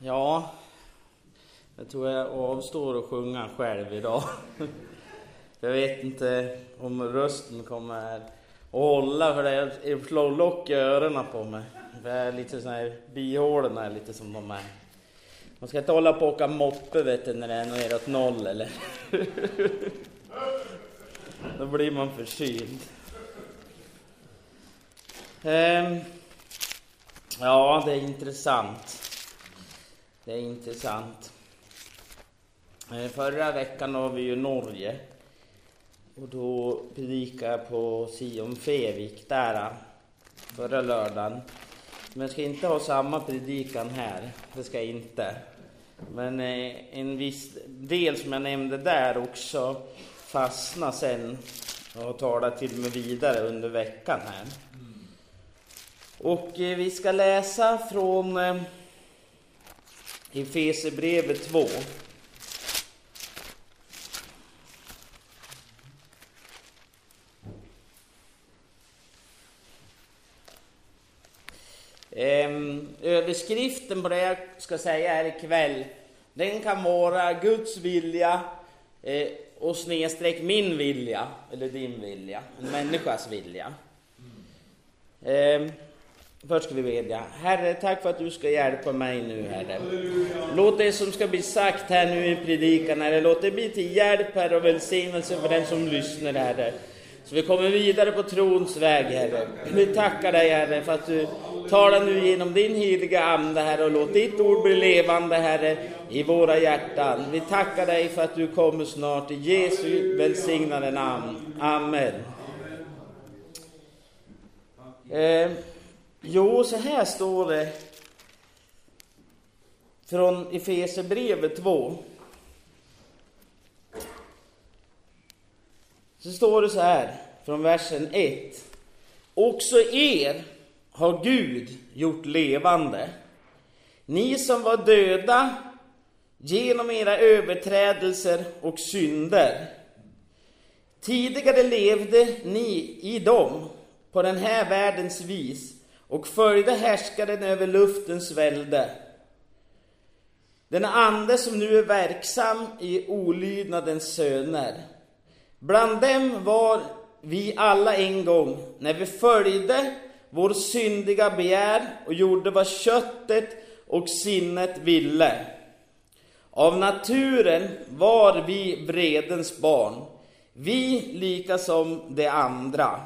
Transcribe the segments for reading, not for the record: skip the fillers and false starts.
Ja, jag tror jag avstår att sjunga själv idag. Jag vet inte om rösten kommer att hålla, för det slår lock i öronen på mig. Det är lite sån här, bihålorna är lite som de är. Man ska inte hålla på och åka moppe, vet du, när det är neråt noll, eller? Då blir man förkyld. Ja, det är intressant. Det är intressant. Förra veckan var vi i Norge. Och då predikade jag på Sion Fevik där förra lördagen. Men jag ska inte ha samma predikan här. Det ska jag inte. Men en viss del som jag nämnde där också fastna sen och tala till mig vidare under veckan här. Och vi ska läsa från Efesierbrevet 2. Överskriften på det jag ska säga här ikväll, den kan vara Guds vilja och snedstreck min vilja, eller din vilja, en människas vilja. Först ska vi bedja. Herre, tack för att du ska hjälpa mig nu, Herre. Låt det som ska bli sagt här nu i predikan, Herre, låt det bli till hjälp, Herre, och välsignelse för den som lyssnar, Herre. Så vi kommer vidare på trons väg, Herre. Vi tackar dig, Herre, för att du talar nu genom din heliga ande, Herre, och låt ditt ord bli levande, Herre, i våra hjärtan. Vi tackar dig för att du kommer snart i Jesu välsignade namn. Amen. Jo, så här står det från Efesierbrevet 2. Så står det så här från versen 1. Också er har Gud gjort levande. Ni som var döda genom era överträdelser och synder. Tidigare levde ni i dem på den här världens vis och följde härskaren över luftens välde. Den ande som nu är verksam i olydnadens söner. Bland dem var vi alla en gång, när vi följde vår syndiga begär och gjorde vad köttet och sinnet ville. Av naturen var vi vredens barn, vi lika som de andra.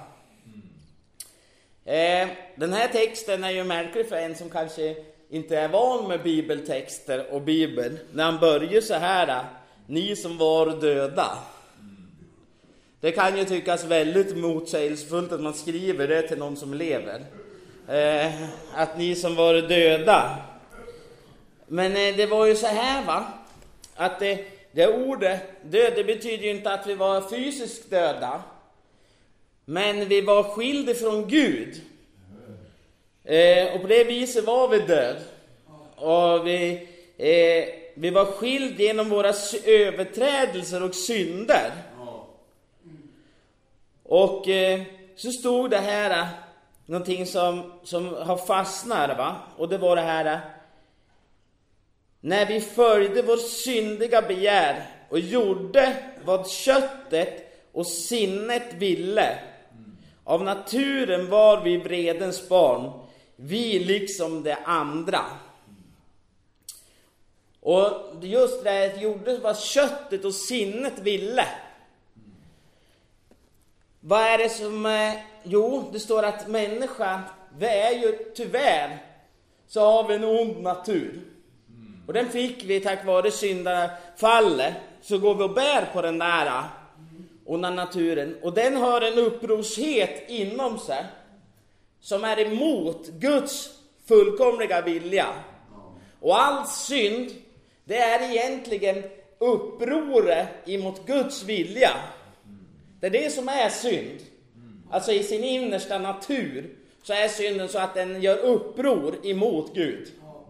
Den här texten är ju märklig för en som kanske inte är van med bibeltexter och bibel. När han börjar så här: ni som var döda. Det kan ju tyckas väldigt motsägelsefullt att man skriver det till någon som lever. Att ni som var döda. Men det var ju så här, va? Att det ordet död, det betyder ju inte att vi var fysiskt döda. Men vi var skilda från Gud. Och på det viset var vi död. Och vi var skilda genom våra överträdelser och synder. Och så stod det här någonting som har fastnat, va? Och det var det här: när vi följde vår syndiga begär och gjorde vad köttet och sinnet ville. Av naturen var vi vredens barn, vi liksom de andra. Och just det här gjorde vad köttet och sinnet ville. Vad är det som jo, det står att människan, vi är ju tyvärr, så har vi en ond natur. Och den fick vi tack vare syndafallet. Så går vi och bär på den där onda naturen. Och den har en upprorshet inom sig som är emot Guds fullkomliga vilja. Och all synd, det är egentligen upproret emot Guds vilja. Det är det som är synd. Alltså i sin innersta natur så är synden så att den gör uppror emot Gud.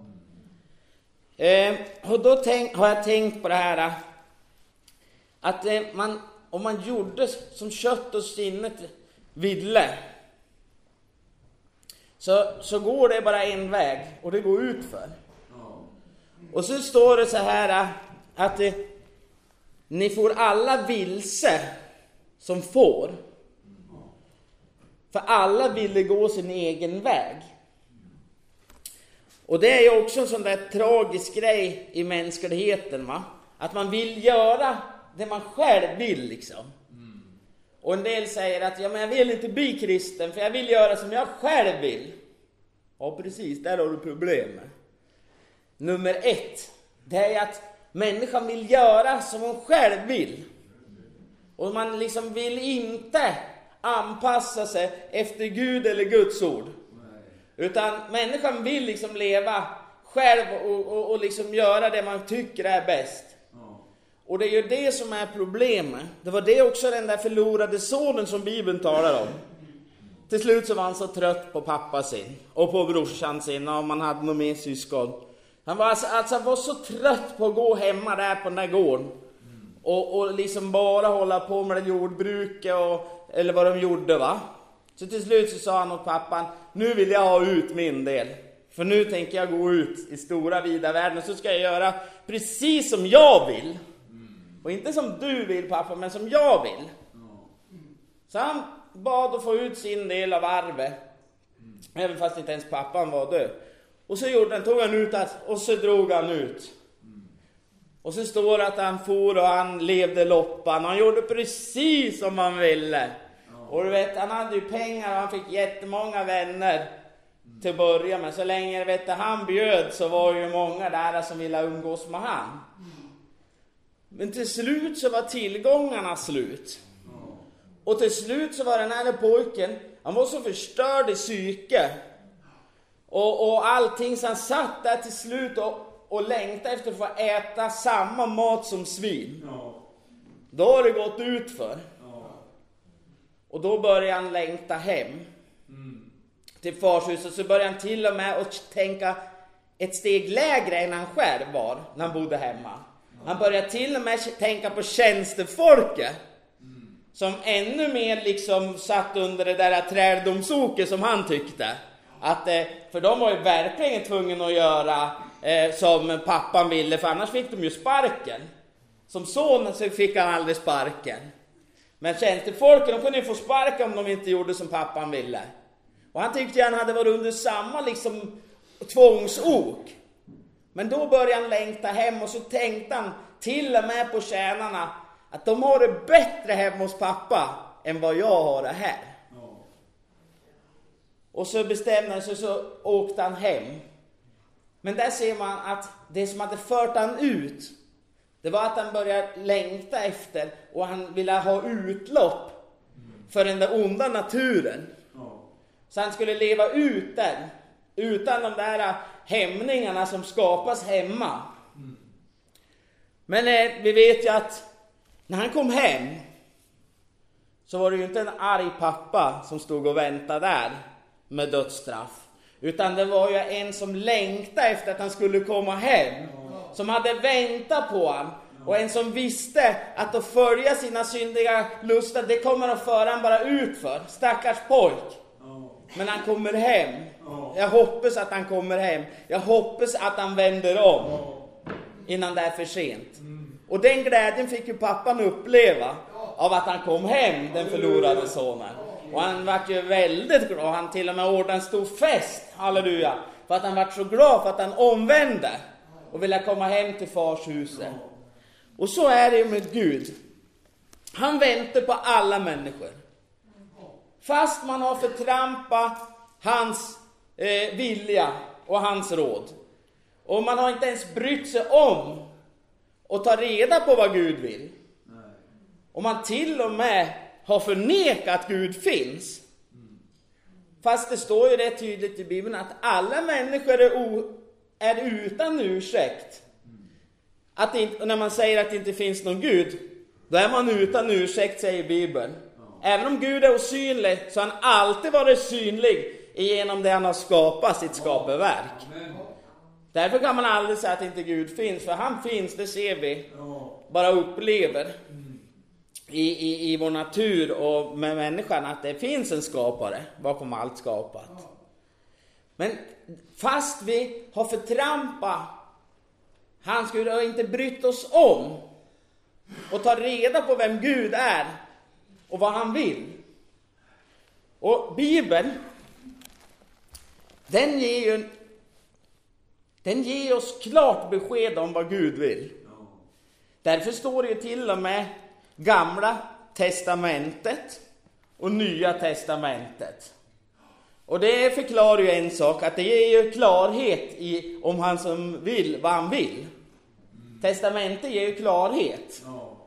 Och då har jag tänkt på det här att om man gjorde som kött och sinnet ville, så går det bara en väg, och det går ut för. Och så står det så här att ni får alla vilse som får. För alla ville gå sin egen väg. Och det är ju också en sån där tragisk grej i mänskligheten, va? Att man vill göra det man själv vill liksom. Och en del säger att ja, men jag vill inte bli kristen för jag vill göra som jag själv vill. Ja precis, där har du problemet. Nummer 1, det är att människan vill göra som hon själv vill. Och man liksom vill inte anpassa sig efter Gud eller Guds ord. Utan människan vill liksom leva själv och liksom göra det man tycker är bäst. Och det är ju det som är problemet. Det var det också den där förlorade sonen som Bibeln talar om. Till slut så var han så trött på pappa sin och på brorsan sin och man hade någon mer syskon. Han var så trött på att gå hemma där på den där gården. Och liksom bara hålla på med jordbruket eller vad de gjorde, va? Så till slut så sa han åt pappan, nu vill jag ha ut min del. För nu tänker jag gå ut i stora vida världen så ska jag göra precis som jag vill. Och inte som du vill pappa, men som jag vill. Så han bad att få ut sin del av arvet. Även fast inte ens pappan var död. Och så tog han ut och så drog han ut. Och så står det att han for och han levde loppan. Han gjorde precis som han ville. Och du vet, han hade ju pengar och han fick jättemånga vänner till att börja med. Så länge han bjöd så var ju många där som ville umgås med han. Men till slut så var tillgångarna slut. Och till slut så var den här pojken, han var så förstörd i psyke. Och allting, så han satt där till slut och längtade efter att få äta samma mat som svin. Då har det gått ut för. Och då började han längta hem till farshuset. Så började han till och med att tänka ett steg lägre än han själv var när han bodde hemma. Han började till och med tänka på tjänstefolket. Som ännu mer liksom satt under det där träldomsoket som han tyckte. För de var ju verkligen tvungna att göra som pappan ville. För annars fick de ju sparken. Som son så fick han aldrig sparken. Men tjänstefolket, de kunde ju få sparken om de inte gjorde som pappan ville. Och han tyckte att han hade varit under samma liksom tvångsok. Men då började han längta hem och så tänkte han till och med på tjänarna att de har det bättre hemma hos pappa än vad jag har det här. Och så bestämde han sig så åkte han hem. Men där ser man att det som hade fört han ut, det var att han började längta efter och han ville ha utlopp för den där onda naturen. Så han skulle leva ut den utan de där hämningarna som skapas hemma. Men vi vet ju att när han kom hem så var det ju inte en arg pappa som stod och väntade där med dödsstraff. Utan det var ju en som längtade efter att han skulle komma hem. Som hade väntat på han. Och en som visste att att följa sina syndiga lustar, det kommer att föra han bara ut för. Stackars pojk. Men han kommer hem. Jag hoppas att han kommer hem. Jag hoppas att han vänder om innan det är för sent. Och den glädjen fick ju pappan uppleva av att han kom hem, den förlorade sonen. Och han var ju väldigt glad. Han till och med ordnade en stor fest, halleluja. För att han var så glad för att han omvände och ville komma hem till fars huset. Och så är det med Gud. Han väntar på alla människor. Fast man har förtrampat hans vilja och hans råd. Och man har inte ens brytt sig om och ta reda på vad Gud vill. Och man till och med har förnekat att Gud finns. Fast det står ju det tydligt i Bibeln att alla människor är utan ursäkt. Att inte, när man säger att det inte finns någon Gud, då är man utan ursäkt, säger Bibeln. Även om Gud är osynlig så har han alltid varit synlig genom det han har skapat, sitt skaparverk. Därför kan man aldrig säga att inte Gud finns, för han finns, det ser vi. Bara upplever i vår natur och med människan att det finns en skapare bakom allt skapat. Men fast vi har förtrampat han skulle inte brytt oss om och ta reda på vem Gud är och vad han vill. Och Bibeln, den ger oss klart besked om vad Gud vill. Därför står det ju till och med Gamla testamentet och Nya testamentet. Och det förklarar ju en sak, att det ger ju klarhet om han som vill vad han vill. Testamentet ger ju klarhet.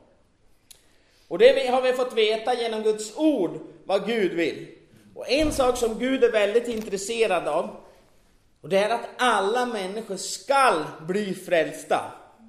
Och det har vi fått veta genom Guds ord vad Gud vill. Och en sak som Gud är väldigt intresserad av, och det är att alla människor ska bli frälsta.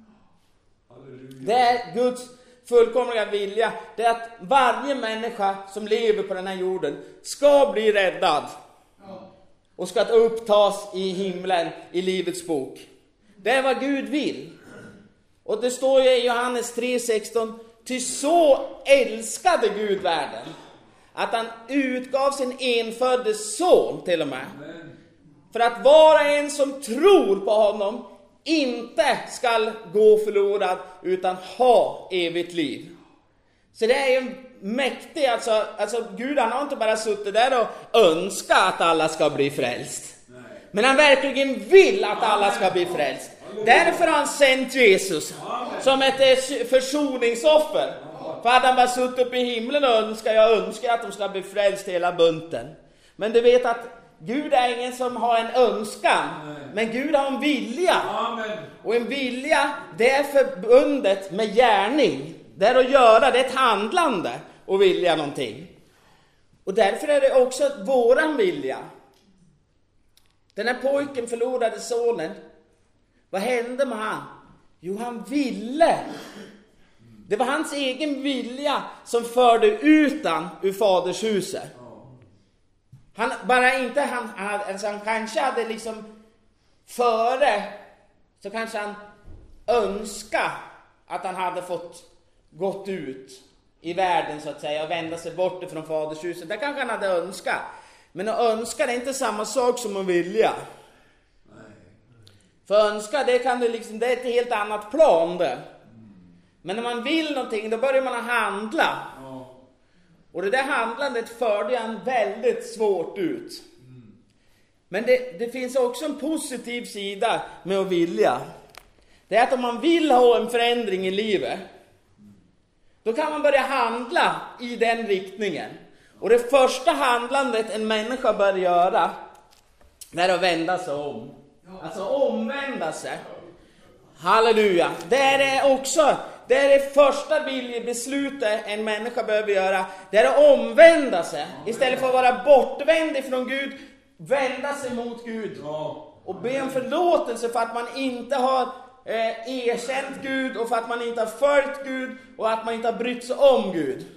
Det är Guds fullkomliga vilja. Det är att varje människa som lever på den här jorden ska bli räddad. Och ska upptas i himlen i livets bok. Det är vad Gud vill. Och det står ju i Johannes 3:16: ty så älskade Gud världen att han utgav sin enfödde son till och med. För att var och en som tror på honom inte ska gå förlorad utan ha evigt liv. Så det är ju mäktigt. Alltså Gud, han har inte bara suttit där och önskat att alla ska bli frälst. Men han verkligen vill att alla ska bli frälst. Därför har han sänt Jesus som ett försoningsoffer. För att han bara suttit upp i himlen och önskar att de ska bli frälst hela bunten. Men du vet att Gud är ingen som har en önskan. Men Gud har en vilja. Och en vilja, det är förbundet med gärning. Det är att göra, det är ett handlande och vilja någonting. Och därför är det också våran vilja. Den här pojken förlorade sonen. Vad hände med han? Jo, han ville. Det var hans egen vilja som förde ut han ur fadershuset. Han kanske hade liksom före, så kanske han önskade att han hade fått gått ut i världen så att säga och vända sig bort ifrån fadershuset. Det kanske han hade önskat. Men att önska är inte samma sak som att vilja. För önska, det är ett helt annat plan det. Men när man vill någonting, då börjar man handla. Och det där handlandet förde han väldigt svårt ut. Men det finns också en positiv sida med att vilja. Det är att om man vill ha en förändring i livet, då kan man börja handla i den riktningen. Och det första handlandet en människa bör göra, det är att vända sig om. Alltså omvända sig. Halleluja. Det är det första viljebeslutet en människa behöver göra. Det är att omvända sig. Istället för att vara bortvänd ifrån Gud, vända sig mot Gud. Och be om förlåtelse för att man inte har erkänt Gud och för att man inte har följt Gud och att man inte har brytt sig om Gud.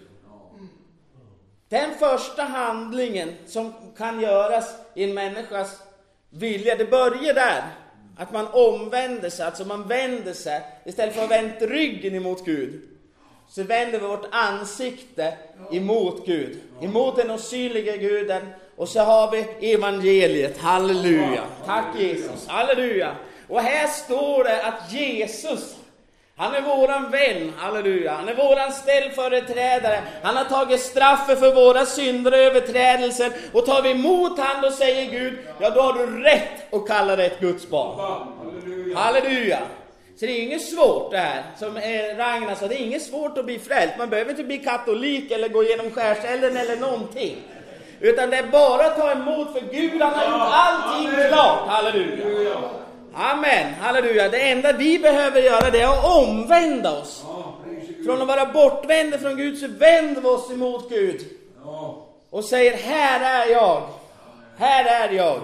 Den första handlingen som kan göras i en människas vilja, det börjar där. Att man omvänder sig, alltså man vänder sig. Istället för att vända ryggen emot Gud, så vänder vi vårt ansikte emot Gud. Emot den osynliga Guden. Och så har vi evangeliet. Halleluja. Tack Jesus. Halleluja. Och här står det att Jesus, han är våran vän. Halleluja. Han är våran ställföreträdare. Han har tagit straffet för våra synder och överträdelser. Och tar vi emot han, då säger Gud, ja då har du rätt att kalla det ett Guds barn. Halleluja. Halleluja. Så det är inget svårt det här. Som Ragnar sa, det är inget svårt att bli frälst. Man behöver inte bli katolik eller gå igenom skärselden eller någonting. Utan det är bara att ta emot, för Gud han har gjort allting klart. Halleluja. Amen, halleluja. Det enda vi behöver göra, det är att omvända oss. Från att vara bortvända från Gud, så vänder vi oss emot Gud. Och säger, här är jag. Här är jag.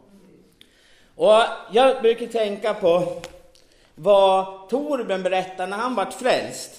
Och jag brukar tänka på vad Torbjörn berättade när han var frälst.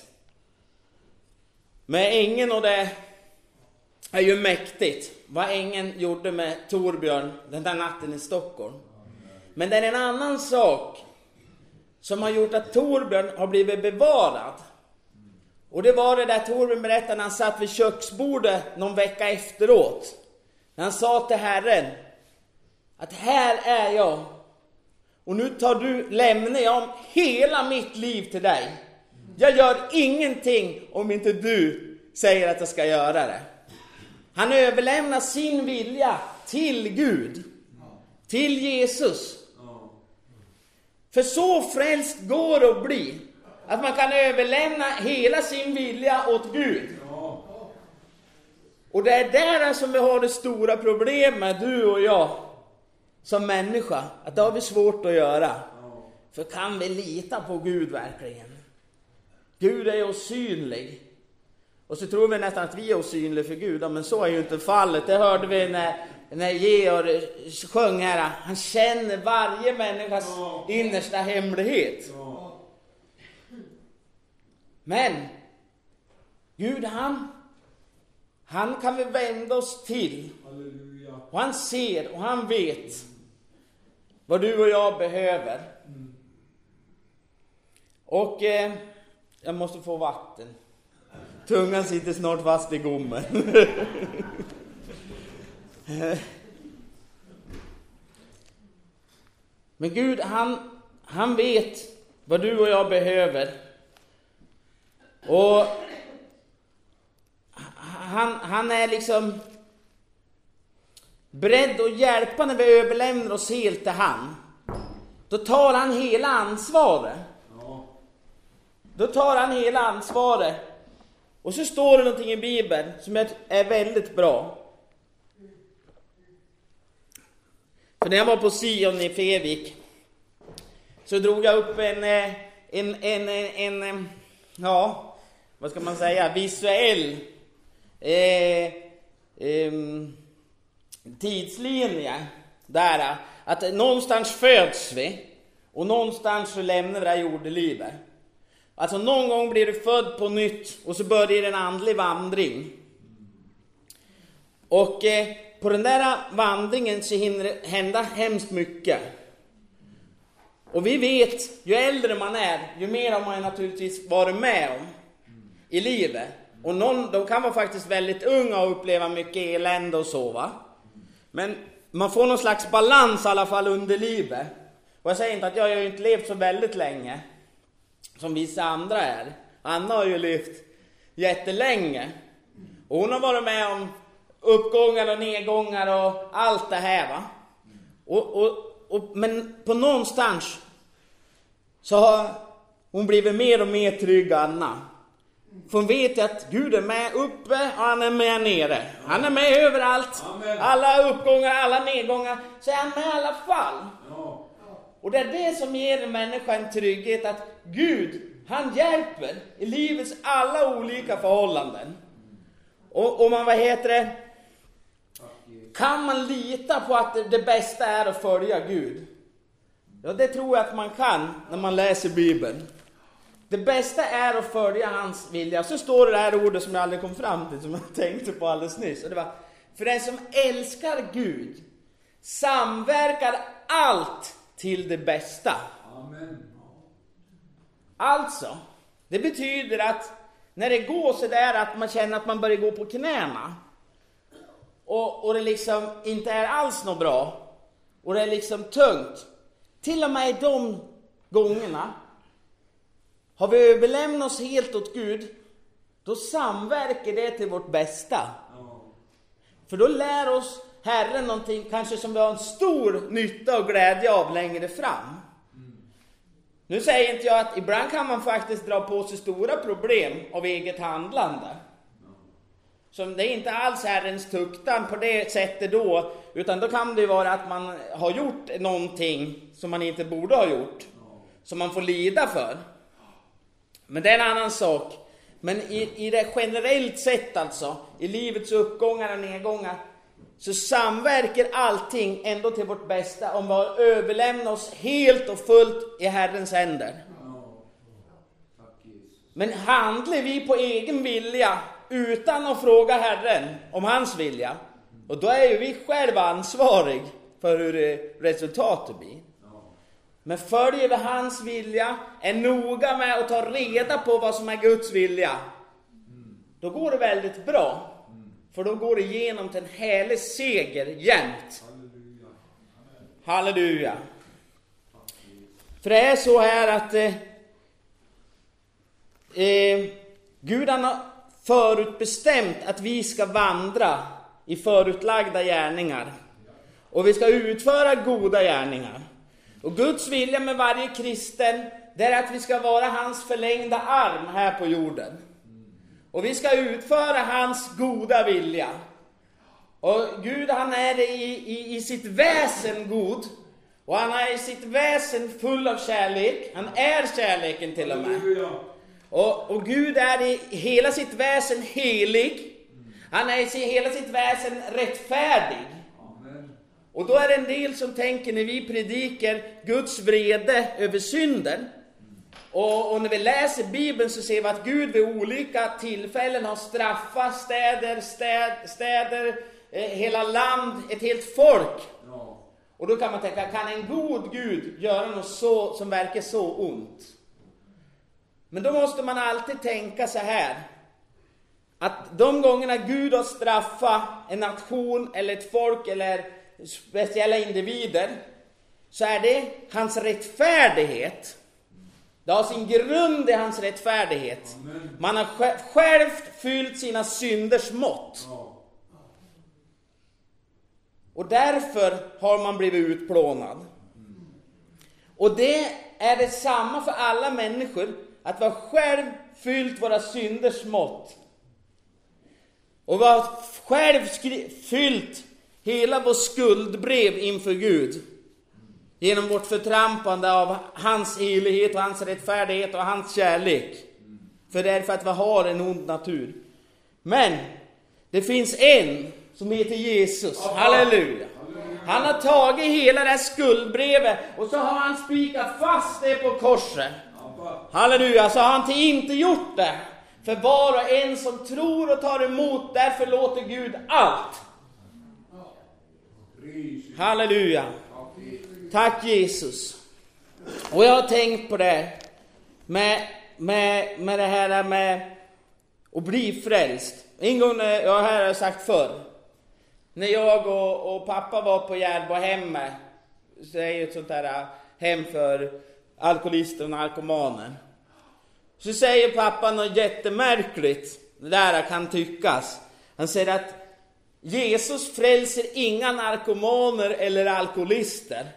Med ängeln, och det är ju mäktigt vad ängeln gjorde med Torbjörn den där natten i Stockholm. Men det är en annan sak som har gjort att Torbjörn har blivit bevarad. Och det var det där Torbjörn berättade när han satt vid köksbordet någon vecka efteråt. När han sa till Herren att här är jag. Och nu lämnar jag hela mitt liv till dig. Jag gör ingenting om inte du säger att jag ska göra det. Han överlämnar sin vilja till Gud. Till Jesus. För så frälst går det att bli. Att man kan överlämna hela sin vilja åt Gud. Och det är där som vi har det stora problemet, du och jag. Som människa. Att det har vi svårt att göra. För kan vi lita på Gud verkligen? Gud är osynlig. Och så tror vi nästan att vi är osynliga för Gud. Men så är ju inte fallet. Det hörde vi när Georg sjöng här. Han känner varje människas innersta hemlighet. Men Gud han kan vi vända oss till. Och han ser och han vet vad du och jag behöver. Och jag måste få vatten. Tungan sitter snart fast i gommen. Men Gud han vet vad du och jag behöver. Och han är liksom beredd att hjälpa när vi överlämnar oss helt till han. Då tar han hela ansvaret. Då tar han hela ansvaret. Och så står det någonting i Bibeln som är väldigt bra. För när jag var på Sion i Fevik så drog jag upp en vad ska man säga, visuell tidslinje där att någonstans föds vi och någonstans så lämnar vi det här jordelivet. Alltså någon gång blir du född på nytt och så börjar en andlig vandring. Och på den där vandringen så hinner det hända hemskt mycket. Och vi vet, ju äldre man är, ju mer har man naturligtvis varit med om i livet. Och de kan vara faktiskt väldigt unga och uppleva mycket elände och så, va? Men man får någon slags balans i alla fall under livet. Och jag säger inte att jag har ju inte levt så väldigt länge som vissa andra är. Anna har ju levt jättelänge. Och hon har varit med om uppgångar och nedgångar och allt det här, va? Men på någonstans så har hon blivit mer och mer trygg, Anna. För hon vet att Gud är med uppe och han är med nere. Han är med överallt. Amen. Alla uppgångar, alla nedgångar. Så är han med i alla fall. Ja. Och det är det som ger en människa en trygghet. Att Gud, han hjälper i livets alla olika förhållanden. Och man, kan man lita på att det bästa är att följa Gud? Ja, det tror jag att man kan när man läser Bibeln. Det bästa är att följa hans vilja. Så står det här ordet som jag aldrig kom fram till, som jag tänkte på alldeles nyss. Och det var, för den som älskar Gud samverkar allt till det bästa. Amen. Alltså, det betyder att när det går så där att man känner att man börjar gå på knäna och det liksom inte är alls något bra och det är liksom tungt, till och med i de gångerna har vi överlämnat oss helt åt Gud, då samverkar det till vårt bästa. För då lär oss Herren någonting kanske som vi har en stor nytta och glädje av längre fram. Nu säger inte jag att ibland kan man faktiskt dra på sig stora problem av eget handlande. Så det är inte alls Herrens tuktan på det sättet då, utan då kan det vara att man har gjort någonting som man inte borde ha gjort, som man får lida för. Men det är en annan sak. Men i det generellt sett alltså, i livets uppgångar och nedgångar, så samverkar allting ändå till vårt bästa om vi överlämnar oss helt och fullt i Herrens händer. Men handlar vi på egen vilja utan att fråga Herren om hans vilja, och då är ju vi själva ansvarig för hur resultatet blir. Men följer vi hans vilja, är noga med att ta reda på vad som är Guds vilja, då går det väldigt bra. För då går det igenom till en härlig seger jämt. Halleluja. För det är så här att Gud han har förutbestämt att vi ska vandra i förutlagda gärningar. Och vi ska utföra goda gärningar. Och Guds vilja med varje kristen, det är att vi ska vara hans förlängda arm här på jorden. Och vi ska utföra hans goda vilja. Och Gud han är i sitt väsen god. Och han är i sitt väsen full av kärlek. Han är kärleken till och med. Och Gud är i hela sitt väsen helig. Han är i hela sitt väsen rättfärdig. Och då är det en del som tänker när vi predikar Guds vrede över synden. Och när vi läser Bibeln så ser vi att Gud vid olika tillfällen har straffat städer, hela land, ett helt folk. Och då kan man tänka, kan en god Gud göra något så, som verkar så ont? Men då måste man alltid tänka så här. Att de gångerna Gud har straffat en nation eller ett folk eller speciella individer, så är det hans rättfärdighet. Det har sin grund i hans rättfärdighet. Man har själv fyllt sina synders mått. Och därför har man blivit utplånad. Och det är detsamma för alla människor, att vi har själv fyllt våra synders mått. Och vi har själv fyllt hela vår skuldbrev inför Gud. Genom vårt förtrampande av hans helighet och hans rättfärdighet och hans kärlek. För det är för att vi har en ond natur. Men det finns en som heter Jesus. Halleluja. Han har tagit hela det här skuldbrevet och så har han spikat fast det på korset. Halleluja. Så har han inte gjort det. För var och en som tror och tar emot, därför låter Gud allt. Halleluja. Tack Jesus. Och jag har tänkt på det med det här med att bli frälst. En gång när jag har sagt förr, när jag och pappa var på Järbohemmet, så är det ett sånt där hem för alkoholister och narkomaner. Så säger pappa något jättemärkligt. Det där kan tyckas. Han säger att Jesus frälser inga narkomaner eller alkoholister.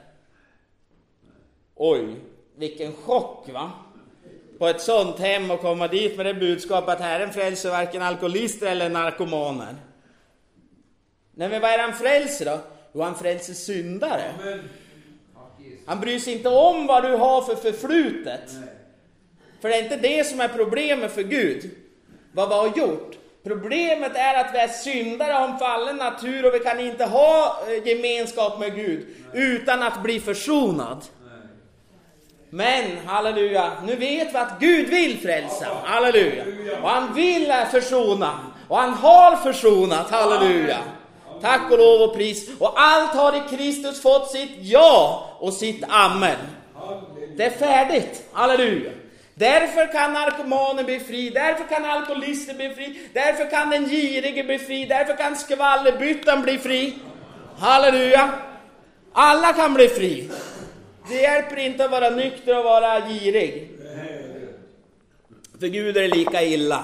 Oj, vilken chock va? På ett sånt hem och komma dit med det budskapet att Herren frälser varken alkoholister eller narkomaner. Nej, men vad är han frälser då? Jo, han frälser syndare. Han bryr sig inte om vad du har för förflutet. För det är inte det som är problemet för Gud. Vad vi har gjort. Problemet är att vi är syndare, har en fallen natur och vi kan inte ha gemenskap med Gud utan att bli försonad. Men, halleluja, nu vet vi att Gud vill frälsa. Halleluja. Och han vill försona. Och han har försonat. Halleluja. Tack och lov och pris. Och allt har i Kristus fått sitt ja och sitt amen. Det är färdigt. Halleluja. Därför kan narkomanen bli fri. Därför kan alkoholisten bli fri. Därför kan den girige bli fri. Därför kan skvallerbyttan bli fri. Halleluja. Alla kan bli fri. Det hjälper inte att vara nykter och vara girig. För Gud är lika illa.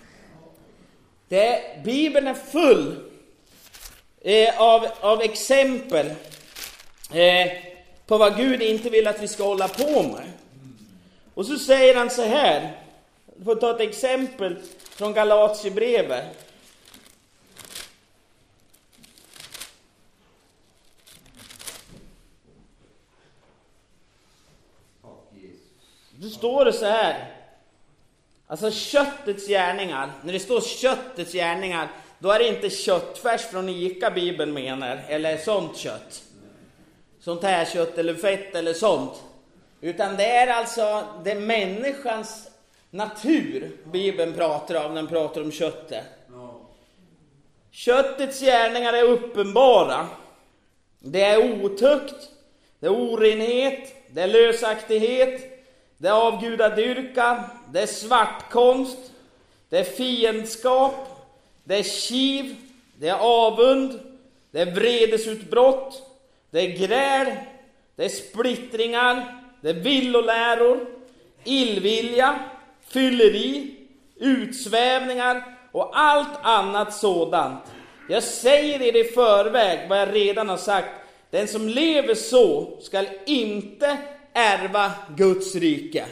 Bibeln är full av exempel på vad Gud inte vill att vi ska hålla på med. Och så säger han så här. Jag får ta ett exempel från Galatierbrevet. Då står det så här. Alltså köttets gärningar. När det står köttets gärningar, då är det inte köttfärs från Ica Bibeln menar. Eller sånt kött. Sånt här kött eller fett eller sånt. Utan det är alltså det människans natur Bibeln pratar om när den pratar om köttet. Köttets gärningar är uppenbara. Det är otukt, det är orenhet, det är lösaktighet, det är avgudadyrkan, det är svartkonst, det är fiendskap, det är kiv, det är avund, det är vredesutbrott, det är gräl, det är splittringar, Det är villoläror, illvilja, fylleri, utsvävningar och allt annat sådant. Jag säger er i förväg vad jag redan har sagt. Den som lever så ska inte ärva Guds rike.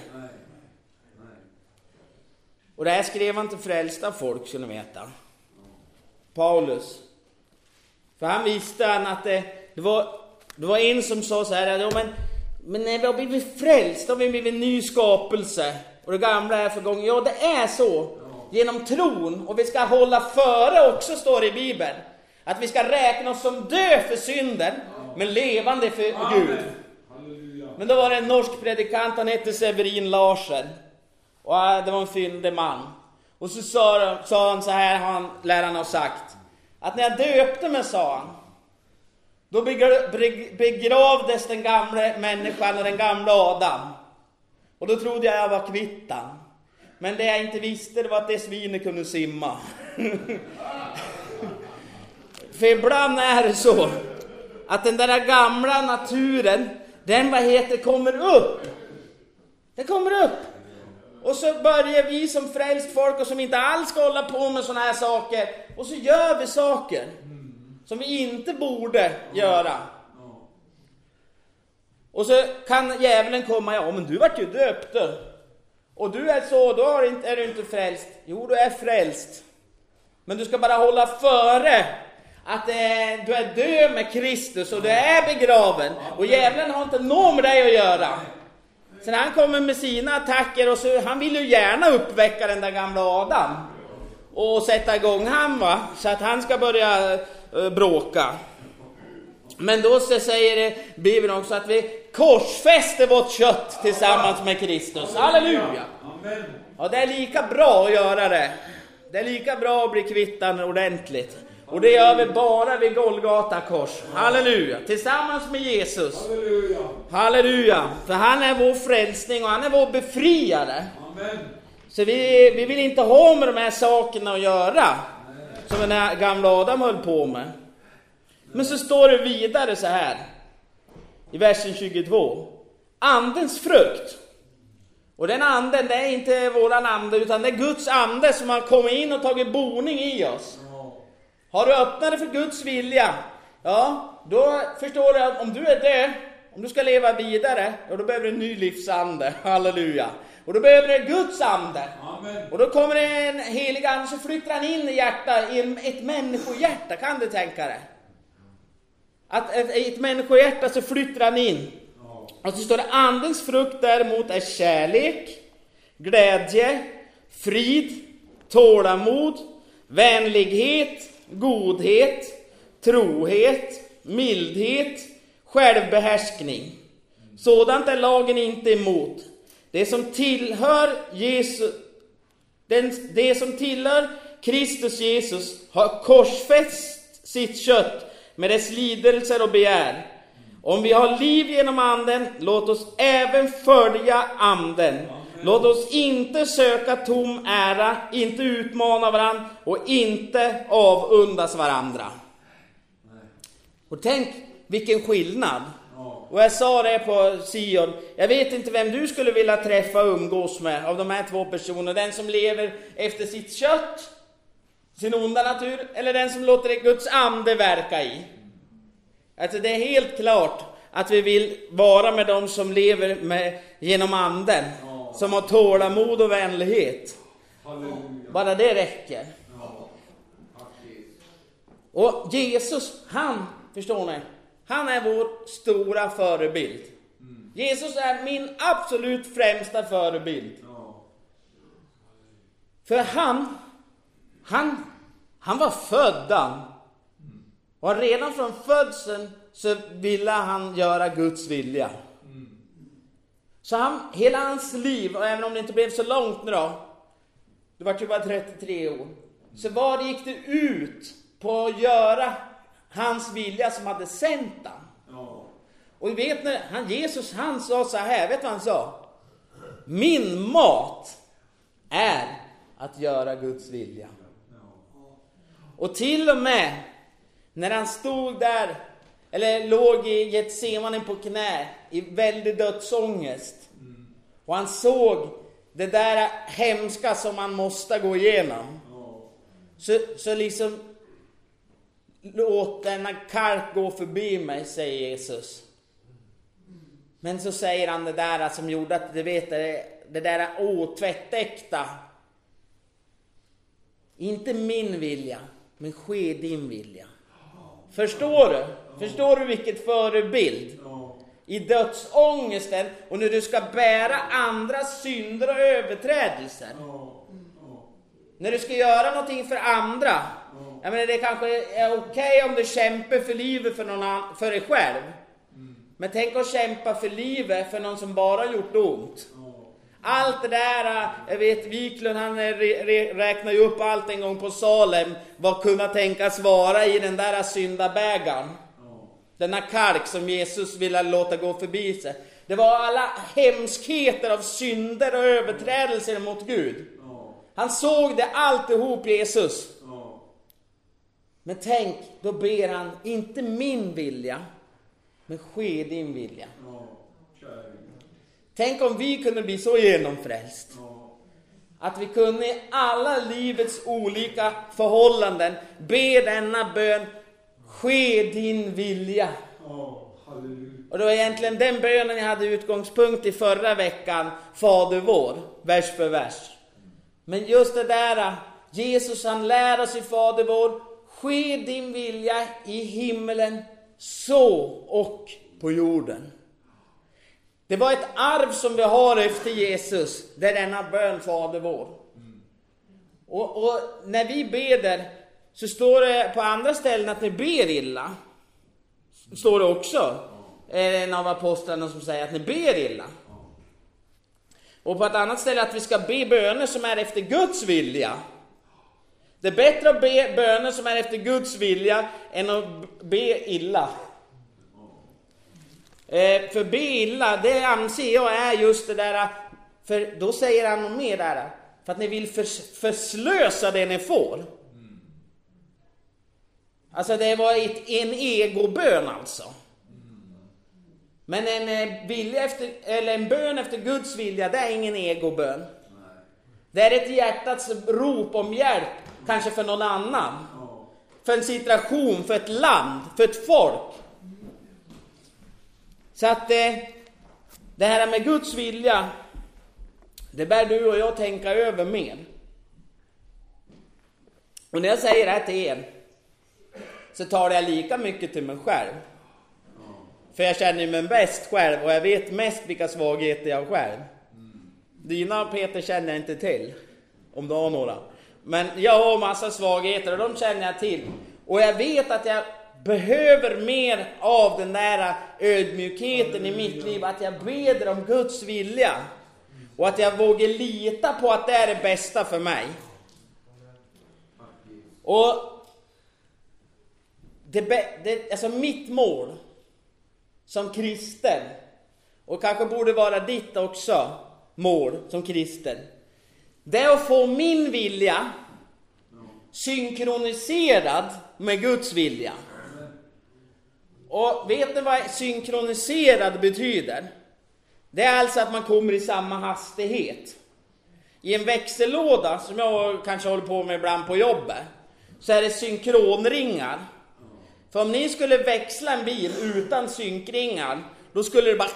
Och det här skrev han till frälsta folk, skulle ni veta. Paulus. För han visste att det var en som sa så här: ja, men när vi har blivit frälst, då har vi blivit en ny skapelse. Och det gamla är förgånget. Ja, det är så. Genom tron. Och vi ska hålla före också, står det i Bibeln. Att vi ska räkna oss som dö för synden, men levande för Gud. Men då var det en norsk predikant, han hette Severin Larsen. Och det var en fyndig man. Och så sa han så här, läraren har sagt. Att när jag döpte mig, sa han, då begravdes den gamla människan och den gamla Adam. Och då trodde jag var kvittan. Men det jag inte visste, det var att det svinet kunde simma. För ibland är det så att den där gamla naturen, den kommer upp. Den kommer upp. Och så börjar vi som frälst folk och som inte alls ska hålla på med såna här saker. Och så gör vi saker som vi inte borde göra. Och så kan djävulen komma, ja men du vart ju döpt. Och du är så, då är du inte frälst. Jo, du är frälst. Men du ska bara hålla före att du är död med Kristus och du är begraven. Och djävulen har inte något med dig att göra. Så när han kommer med sina attacker, och så, han vill ju gärna uppväcka den där gamla Adam. Och sätta igång han, va? Så att han ska börja bråka. Men då så säger Bibeln också att vi korsfäster vårt kött tillsammans med Kristus. Halleluja! Ja, det är lika bra att göra det. Det är lika bra att bli kvittan ordentligt. Och det gör vi bara vid Golgata kors. Halleluja! Tillsammans med Jesus. Halleluja! Halleluja! För han är vår frälsning och han är vår befriare. Amen. Så vi vill inte ha med de här sakerna att göra. Som den här gamla Adam höll på med. Men så står det vidare så här. I versen 22. Andens frukt. Och den anden, det är inte våran ande, utan det är Guds ande som har kommit in och tagit boning i oss. Har du öppnat dig för Guds vilja, ja, då förstår du att om du är död, om du ska leva vidare, ja, då behöver du en ny livsande. Halleluja. Och då behöver du Guds ande. Amen. Och då kommer det en helig ande, så flyttar han in i hjärtat, i ett människohjärta, kan du tänka dig? Att i ett människohjärta så flyttar han in. Och så står det: andens frukt däremot är kärlek, glädje, frid, tålamod, vänlighet, godhet, trohet, mildhet, självbehärskning. Sådant är lagen inte emot. Det som tillhör Kristus Jesus har korsfäst sitt kött med dess lidelser och begär. Om vi har liv genom anden, låt oss även följa anden. Låt oss inte söka tom ära, inte utmana varandra och inte avundas varandra. Och tänk vilken skillnad. Och jag sa det på Sion. Jag vet inte vem du skulle vilja träffa och umgås med av de här två personerna. Den som lever efter sitt kött, sin onda natur, eller den som låter Guds ande verka i. Alltså det är helt klart att vi vill vara med dem som lever genom anden. Som har tålamod och vänlighet. Halleluja. Bara det räcker. Och Jesus, han, förstår ni, han är vår stora förebild. Jesus är min absolut främsta förebild. För han var född. Och redan från födseln så ville han göra Guds vilja. Så hela hans liv, och även om det inte blev så långt nu då, det var ju bara 33 år, så gick det ut på att göra hans vilja som hade sänt han. Och vi vet när Jesus han sa så här, vet du vad han sa? Min mat är att göra Guds vilja. Och till och med när han stod där eller låg i Getsemane på knä i väldig dödsångest. Och han såg det där hemska som man måste gå igenom. Så liksom, låt denna kalk gå förbi mig, säger Jesus. Men så säger han det där som gjorde att du vet det där tvättäkta. Inte min vilja, men ske din vilja. Förstår du? Förstår du vilket förebild? I dödsångesten och när du ska bära andras synder och överträdelser. När du ska göra någonting för andra. Jag menar, det kanske är okej om du kämpar för livet för dig själv. Men tänk att kämpa för livet för någon som bara gjort ont. Allt det där, jag vet Wiklund, han räknar ju upp allt en gång på Salem. Vad kunna tänkas vara i den där syndabägaren. Denna kalk som Jesus ville låta gå förbi sig. Det var alla hemskheter av synder och överträdelser mot Gud. Han såg det alltihop, Jesus. Men tänk, då ber han, inte min vilja, men ske din vilja. Tänk om vi kunde bli så genomfrälst. Att vi kunde i alla livets olika förhållanden be denna bön, ske din vilja. Och det var egentligen den bönen jag hade utgångspunkt i förra veckan, Fader vår, vers för vers. Men just det där, Jesus han lär oss i Fader vår, ske din vilja i himmelen så och på jorden. Det var ett arv som vi har efter Jesus, det är denna bön, Fader vår. Och när vi beder så står det på andra ställen att ni ber illa. Står det också. En av apostlarna som säger att ni ber illa. Och på ett annat ställe att vi ska be böner som är efter Guds vilja. Det är bättre att be böner som är efter Guds vilja än att be illa. För be illa, det anser jag är just det där. För då säger han något mer där. För att ni vill förslösa det ni får. Alltså det var en egobön alltså. Men en bön efter Guds vilja, det är ingen egobön. Det är ett hjärtats rop om hjälp, kanske för någon annan. För en situation, för ett land, för ett folk. Så att det här med Guds vilja, det bär du och jag tänka över mer. Och när jag säger det här till er, så tar jag lika mycket till mig själv. För jag känner mig bäst själv och jag vet mest vilka svagheter jag har själv. Dina, Peter, känner jag inte till, om du har några. Men jag har massa svagheter och de känner jag till. Och jag vet att jag behöver mer av den där ödmjukheten i mitt liv. Att jag ber om Guds vilja. Och att jag vågar lita på att det är det bästa för mig. Och alltså mitt mål som kristen, och kanske borde vara ditt också mål som kristen, det är att få min vilja synkroniserad med Guds vilja. Och vet ni vad synkroniserad betyder? Det är alltså att man kommer i samma hastighet. I en växellåda, som jag kanske håller på med ibland på jobbet, så är det synkronringar. För om ni skulle växla en bil utan synkringar, då skulle det bara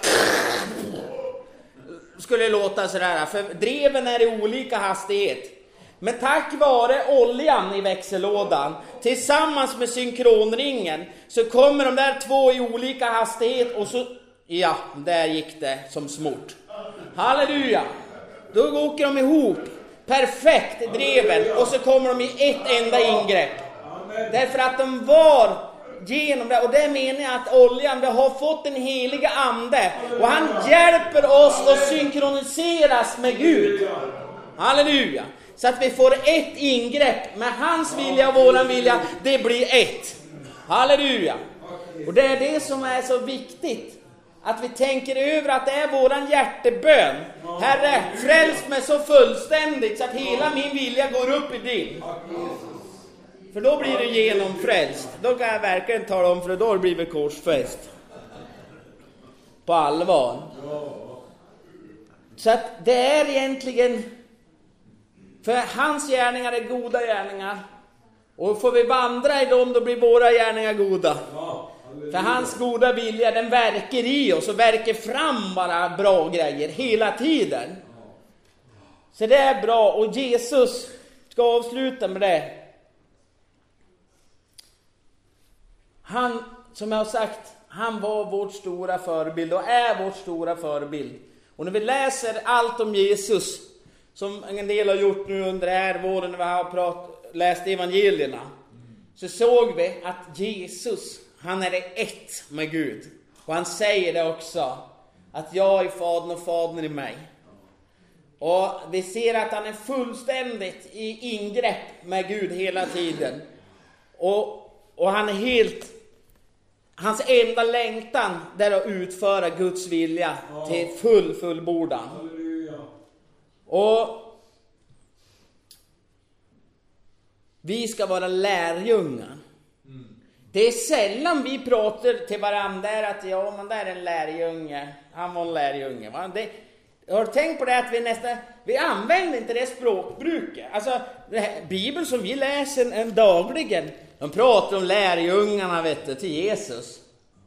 skulle låta sådär. För dreven är i olika hastighet. Men tack vare oljan i växellådan tillsammans med synkronringen så kommer de där två i olika hastighet och så, ja, där gick det som smort. Halleluja! Då åker de ihop perfekt dreven och så kommer de i ett enda ingrepp. Därför att de var genom det, och det menar jag att oljan, vi har fått en heliga ande och han hjälper oss att synkroniseras med Gud. Halleluja! Så att vi får ett ingrepp med hans vilja och våran vilja, det blir ett. Halleluja! Och det är det som är så viktigt, att vi tänker över att det är våran hjärtebön. Herre, fräls mig så fullständigt så att hela min vilja går upp i din. För då blir du genomfrälst. Då kan jag verkligen tala om, för då blir vi korsfäst. På allvar. Så att det är egentligen, för hans gärningar är goda gärningar. Och får vi vandra i dem, då blir våra gärningar goda. För hans goda vilja, den verkar i oss och verkar fram bara bra grejer hela tiden. Så det är bra, och Jesus ska avsluta med det. Han, som jag har sagt, han var vårt stora förebild och är vårt stora förebild. Och när vi läser allt om Jesus, som en del har gjort nu under det här våren när vi har läst evangelierna, så såg vi att Jesus, han är ett med Gud. Och han säger det också, att jag är Fadern och Fadern i mig. Och vi ser att han är fullständigt i ingrepp med Gud hela tiden. Och han är helt, hans enda längtan där att utföra Guds vilja till fullbordan. Och vi ska vara lärjungar. Det är sällan vi pratar till varandra att ja, men där är en lärjunge. Han var en lärjunge. Jag har tänkt på det att vi använder inte det språkbruket. Alltså, Bibeln som vi läser en dagligen, de pratar om lärjungarna, vet du, till Jesus.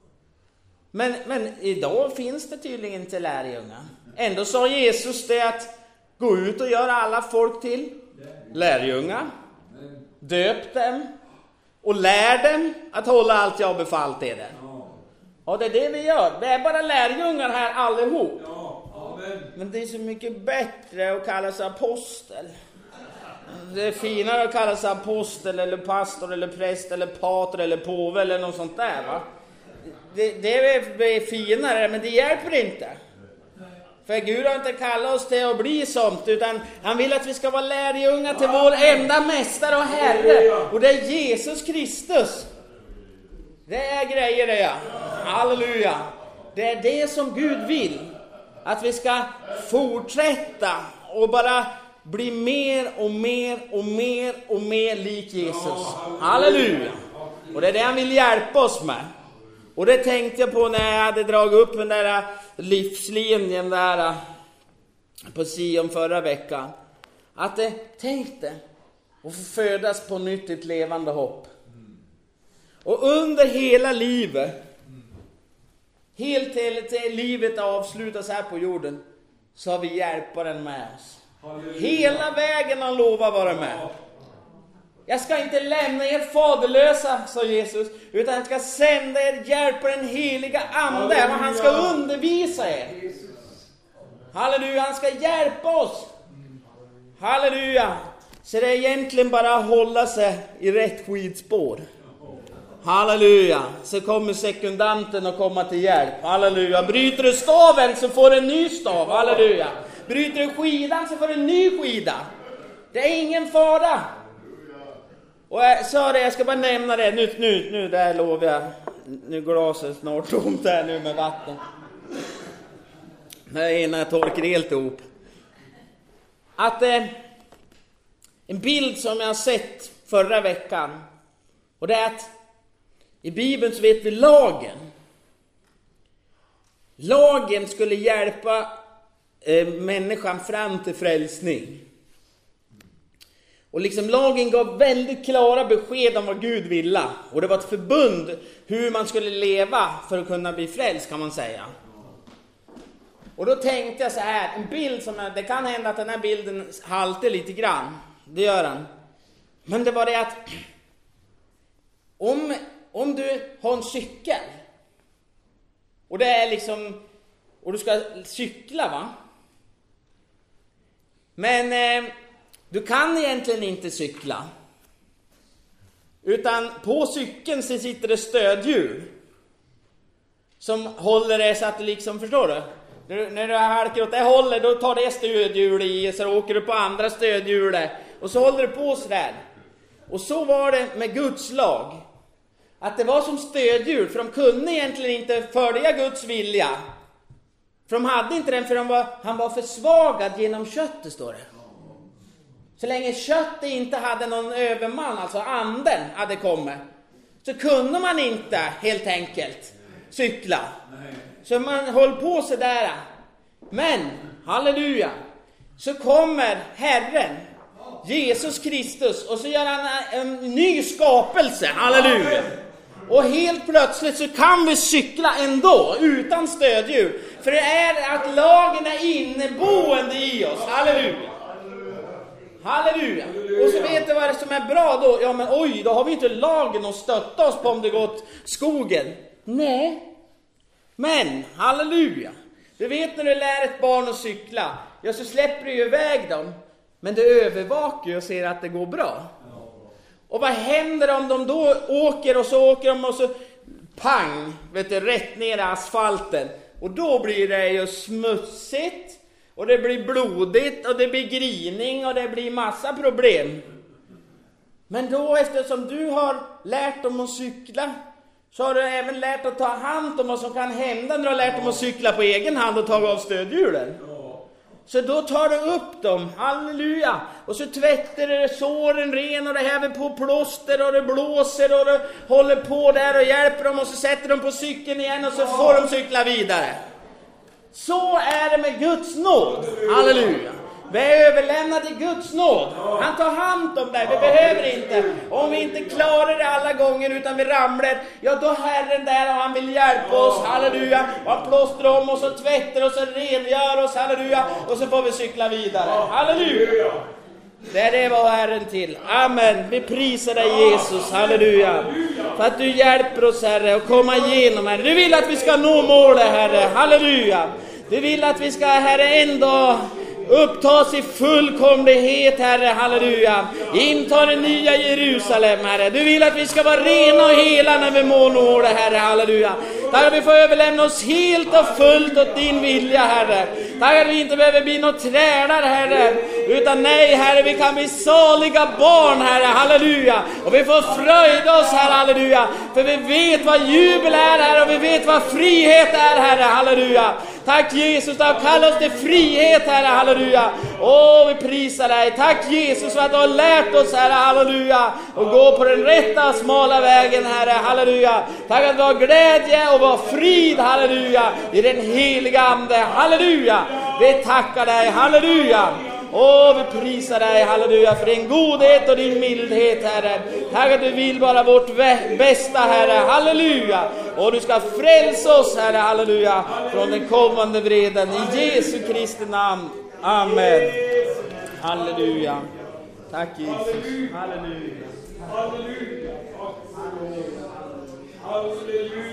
Men idag finns det tydligen inte lärjungar. Ändå sa Jesus det att gå ut och göra alla folk till lärjungar. Döp dem och lär dem att hålla allt jag befallt er. Och det är det vi gör. Det är bara lärjungar här allihop. Men det är så mycket bättre att kalla sig apostel. Det är finare att kalla sig apostel eller pastor eller präst eller pater eller påve eller något sånt där, va? Det är finare, men det hjälper inte. För Gud har inte kallat oss till att bli sånt, utan han vill att vi ska vara lärjungar till vår enda mästare och herre. Och det är Jesus Kristus. Det är grejer det, ja. Halleluja. Det är det som Gud vill. Att vi ska fortsätta och bara bli mer och mer och mer och mer lik Jesus. Halleluja. Och det är det han vill hjälpa oss med. Och det tänkte jag på när jag hade dragit upp den där livslinjen där på Sion förra veckan. Att det tänkte att få födas på nytt ett levande hopp. Och under hela livet, helt till livet avslutas här på jorden, så har vi hjälparen med oss. Hela vägen han lovar vara med. Jag ska inte lämna er faderlösa, sa Jesus, utan jag ska sända er hjälparen heliga ande. Och han ska undervisa er. Halleluja, han ska hjälpa oss. Halleluja. Så det är egentligen bara att hålla sig i rätt skidspår. Halleluja. Så kommer sekundanten att komma till hjälp. Halleluja. Bryter du staven så får du en ny stav. Halleluja. Bryter du skidan så får du en ny skida. Det är ingen fara. Och jag sa det, jag ska bara nämna det. Nu där lovar jag. Nu går glaset snart tomt här nu med vatten. När jag torkar helt ihop. Att en bild som jag har sett förra veckan. Och det är att i Bibeln så vet vi lagen. Lagen skulle hjälpa människan fram till frälsning. Och liksom lagen gav väldigt klara besked om vad Gud ville. Och det var ett förbund hur man skulle leva för att kunna bli frälst, kan man säga. Och då tänkte jag så här, en bild som det kan hända att den här bilden haltar lite grann. Det gör den. Men det var det att om du har en cykel och det är liksom, och du ska cykla, va? Men du kan egentligen inte cykla. Utan på cykeln så sitter det stödhjul som håller det så att du liksom, förstår du? När du halkar åt det hållet, då tar det stödhjul i, så åker du på andra stödhjulet. Och så håller du på så där. Och så var det med Guds lag. Att det var som stödhjul, för de kunde egentligen inte följa Guds vilja. För de hade inte den, för han var försvagad genom köttet, står det. Så länge köttet inte hade någon överman, alltså anden hade kommit, så kunde man inte helt enkelt cykla. Så man höll på så där. Men, halleluja, så kommer Herren, Jesus Kristus, och så gör han en ny skapelse, halleluja. Och helt plötsligt så kan vi cykla ändå, utan stödhjul. För det är att lagen är inneboende i oss, halleluja. Halleluja. Och så vet du vad det som är bra då? Ja men oj, då har vi inte lagen att stötta oss på om det gått skogen. Nej. Men, halleluja. Du vet när du lär ett barn att cykla, ja så släpper du ju iväg dem. Men du övervakar ju och ser att det går bra. Och vad händer om de då åker och så pang, vet du, rätt ner i asfalten. Och då blir det ju smutsigt. Och det blir blodigt och det blir grining och det blir massa problem. Men då, eftersom du har lärt dem att cykla, så har du även lärt att ta hand om vad som kan hända när du har lärt dem att cykla på egen hand och ta av stödhjulen. Så då tar du upp dem, halleluja. Och så tvättar du såren ren och det häver på plåster och det blåser och du håller på där och hjälper dem och så sätter de på cykeln igen och så får de cykla vidare. Så är det med Guds nåd, halleluja. Vi är överlämnade till Guds nåd. Han tar hand om det, vi behöver inte. Om vi inte klarar det alla gånger utan vi ramlar, ja då är Herren där och han vill hjälpa oss, halleluja. Och han plåstrar om oss och tvättar oss och rengör oss, halleluja. Och så får vi cykla vidare, halleluja. Det är det var Herren till. Amen. Vi prisar dig Jesus, halleluja. För att du hjälper oss Herre att komma igenom Herre. Du vill att vi ska nå målet Herre, halleluja. Du vill att vi ska Herre ändå upptas i fullkomlighet Herre, halleluja. Inta det nya Jerusalem Herre. Du vill att vi ska vara rena och hela när vi må nå det Herre, halleluja. Tack att vi får överlämna oss helt och fullt åt din vilja Herre. Tack att vi inte behöver bli något trälar Herre, utan nej Herre, vi kan bli saliga barn Herre, halleluja. Och vi får fröjda oss Herre, halleluja. För vi vet vad jubel är Herre och vi vet vad frihet är Herre, halleluja. Tack Jesus, tack kalla oss till frihet Herre, halleluja. Åh, vi prisar dig. Tack Jesus för att du har lärt oss Herre, halleluja. Och gå på den rätta smala vägen Herre, halleluja. Tack att vi har glädje och vi har frid, halleluja. I den heliga ande, halleluja. Vi tackar dig, halleluja. Åh, vi prisar dig, halleluja, för din godhet och din mildhet, Herre. Tack att du vill vara vårt bästa, Herre, halleluja. Och du ska frälsa oss, Herre, halleluja, från den kommande vreden. I Jesu Kristi namn, amen. Halleluja. Tack Jesus, halleluja. Halleluja. Halleluja.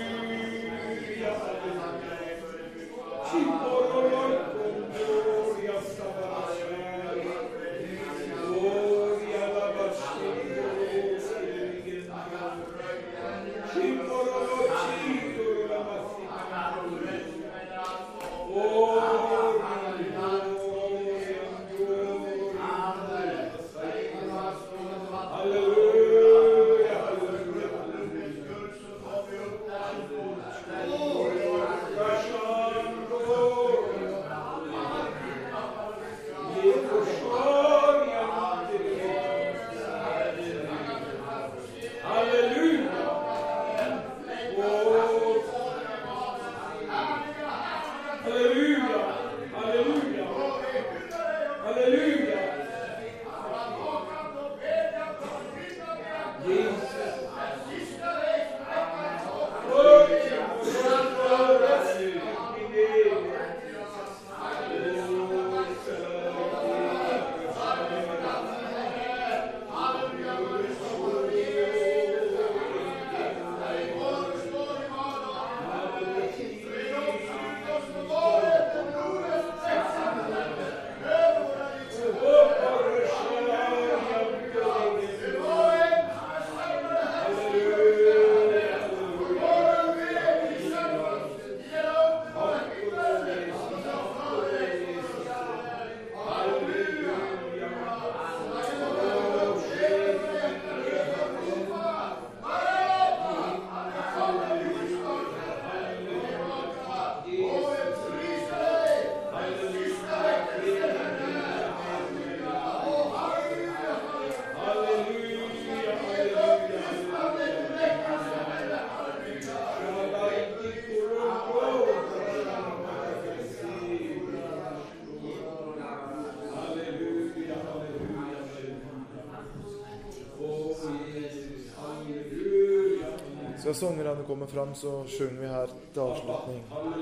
Ska sångerna komma fram så sjunger vi här till avslutning.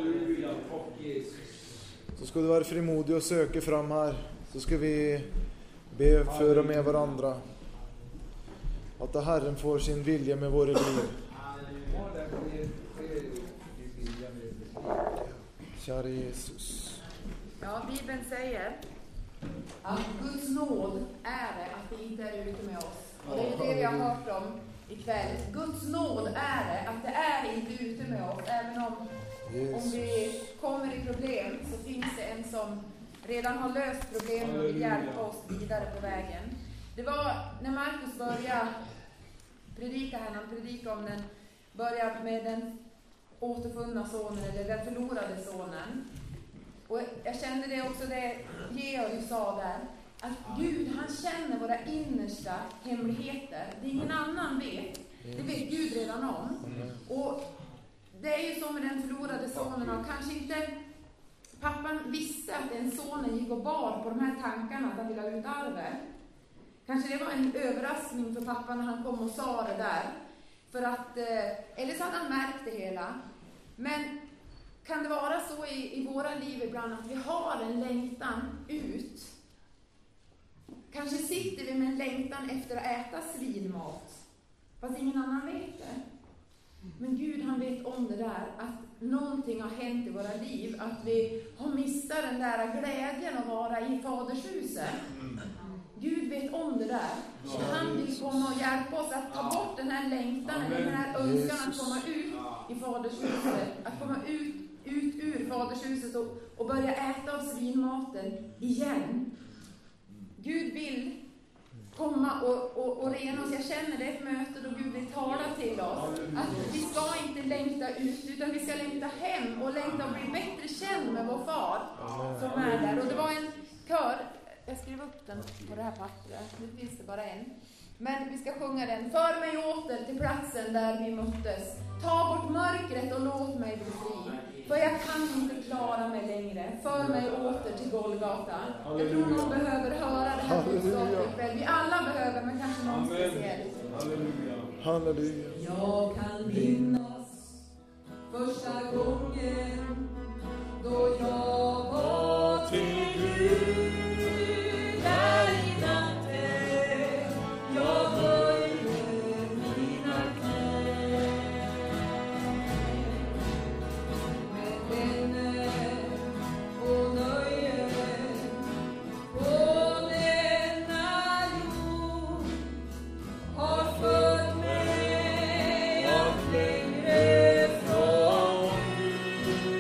Så ska du vara frimodig och söka fram här. Så ska vi be för och med varandra. Att Herren får sin vilja med våra liv. Kära Jesus. Ja, Bibeln säger att Guds nåd är det att det inte är ute med oss. Och det är det vi har hört om ikväll. Guds nåd är det att det är inte ute med oss. Även om vi kommer i problem så finns det en som redan har löst problemen och vill hjälpa oss vidare på vägen. Det var när Markus började predika här, han predikade om den, började med den återfunna sonen eller den förlorade sonen. Och jag kände det också det Georg sa där, att Gud han känner våra innersta hemligheter. Det är ingen annan vet. Det vet Gud redan om. Och det är ju så med den förlorade sonen, och kanske inte pappan visste att den sonen gick och bar på de här tankarna att han ville ha ut arvet. Kanske det var en överraskning för pappan när han kom och sa det där. För att, eller så hade han märkt det hela. Men kan det vara så i våra liv ibland att vi har en längtan ut? Kanske sitter vi med en längtan efter att äta svinmat, fast ingen annan vet det. Men Gud han vet om det där, att någonting har hänt i våra liv, att vi har missat den där glädjen att vara i fadershuset. Gud vet om det där. Han vill komma och hjälpa oss att ta bort den här längtan, den här önskan att komma ut i fadershuset, att komma ut ur fadershuset och börja äta av svinmaten igen. Gud vill komma och rena oss. Jag känner det ett möte då Gud vill tala till oss. Att vi ska inte längta ut, utan vi ska längta hem och längta och bli bättre känd med vår far som är där. Och det var en kör, jag skrev upp den på det här pappret, nu finns det bara en. Men vi ska sjunga den. För mig åter till platsen där vi möttes. Ta bort mörkret och låt mig bli fri. För jag kan inte klara mig längre. För mig åter till Golgata. Jag tror någon behöver höra det här budskapet ikväll. Vi alla behöver, men kanske någon speciellt. Halleluja. Jag kan minnas första gången då jag var till Gud. Där i natten jag höjde mina knän. Med vänner och nöjen på denna jord har fört mig allt längre från Gud.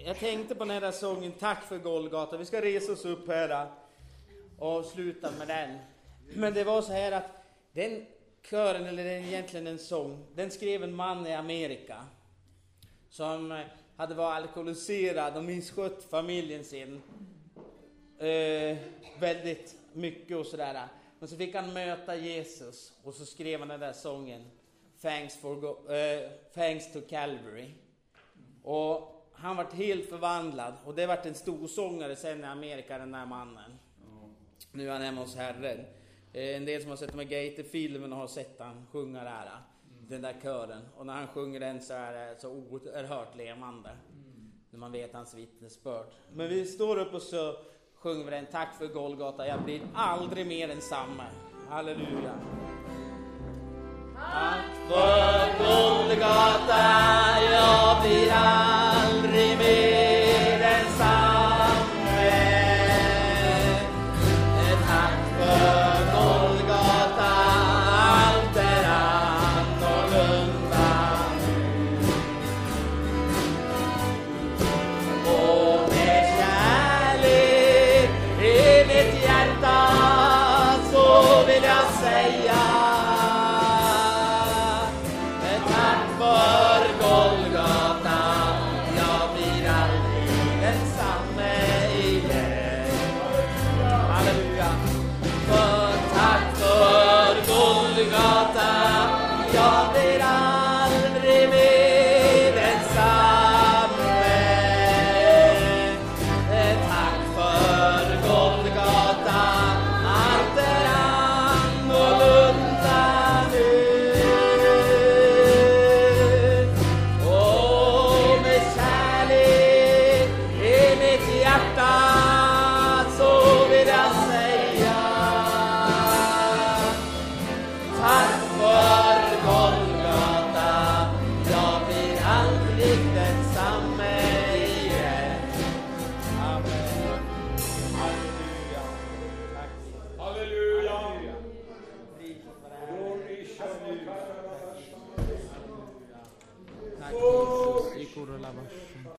jag tänkte på den här sången Tack för Golgata. Vi ska resa oss upp här och sluta med den. Men det var så här att den kören, eller det är egentligen en sång, den skrev en man i Amerika som hade varit alkoholiserad och misskött familjen sin väldigt mycket och sådär. Men så fick han möta Jesus och så skrev han den där sången Thanks to Calvary. Och han var helt förvandlad och det vart en stor sångare sen i Amerika, den där mannen. Nu är han hemma hos Herren. En del som har sett med Gator-filmen och har sett han sjunga där, den där kören. Och när han sjunger den så är det så oerhört levande. När man vet hans vittnesbörd. Men vi står upp och så sjunger vi den. Tack för Golgata, jag blir aldrig mer än samma. Halleluja. Tack för Golgata, jag blir aldrig mer än samma. Tack för Golgata, allt är annorlunda nu. Och med kärlek i mitt hjärta så vill jag säga tack för Golgata, jag blir aldrig densamme igen. Halleluja. För tack för Golgata, jag blir aldrig mer densamme. Tack för Golgata, allt är annorlunda nu. Och med kärlek i mitt hjärta så vill jag säga tack för Golgata, jag blir aldrig densamme igen. Amen. Halleluja. Tack. Halleluja. Tack Jesus.